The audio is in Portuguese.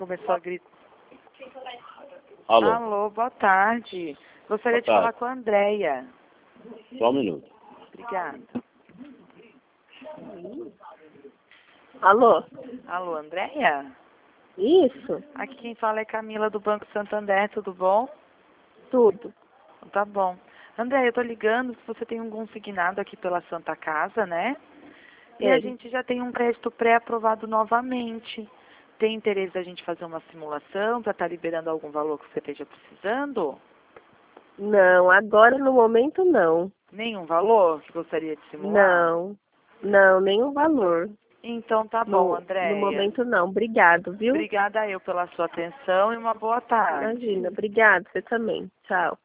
começou a gritar. Alô? Alô, boa tarde. Gostaria de falar com a Andréia. Só um minuto. Obrigada. Alô? Alô, Andréia? Isso? Aqui quem fala é Camila do Banco Santander, tudo bom? Tudo. Tá bom. Andréia, eu tô ligando se você tem um consignado aqui pela Santa Casa, né? E a gente já tem um crédito pré-aprovado novamente. Tem interesse da gente fazer uma simulação para estar liberando algum valor que você esteja precisando? Não, agora no momento não. Nenhum valor que gostaria de simular? Não, nenhum valor. Então tá bom, Andréia. No momento não. Obrigado, viu? Obrigada eu pela sua atenção e uma boa tarde. Imagina, obrigado, você também. Tchau.